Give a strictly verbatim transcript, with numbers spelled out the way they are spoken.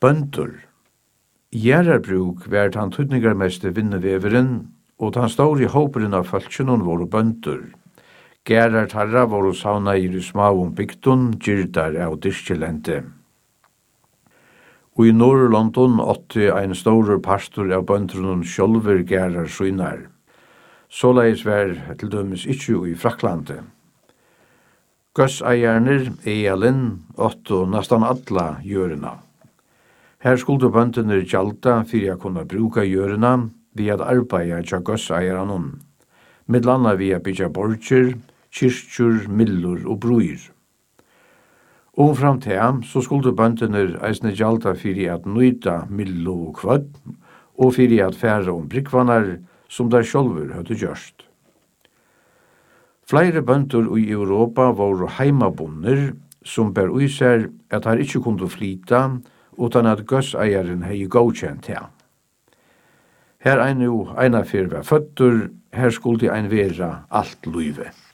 Bøndur. Gjerarbruk vært han tydningarmeste vinneveveren, og han store håperen av falskjennom voru bøndur. Gerar tarra voru saunair i smaum bygdun, gyrdar av dyrkjelente. Og i Nord-London åtti ein stor pastor av bøndrunum sjálfur gerar synar. Såleis var til dømes ikkje i Fraklande. Gøsseierne, Ealin, åttu nastan alla jørena. Her skulle bøndene gjalda fyrir å kunne bruka jørena ved at arbeida tja gøsseierne, midlanda ved å byggja borger, kyrkjur, millur og bruir. Og fram til så skulle bøndene eisne gjalda fyrir at nøyta millu og kvødd, og fyrir at færa om brikvanar som der sjálfur høyde gjørst. Flere bønder i Europa var heimabunner som ber ui seg at her ikkje kunne flyta utan at gøsseieren hei godkjent her. Her ein jo eina fyrir var føtter, her skulle ein vera alt luive.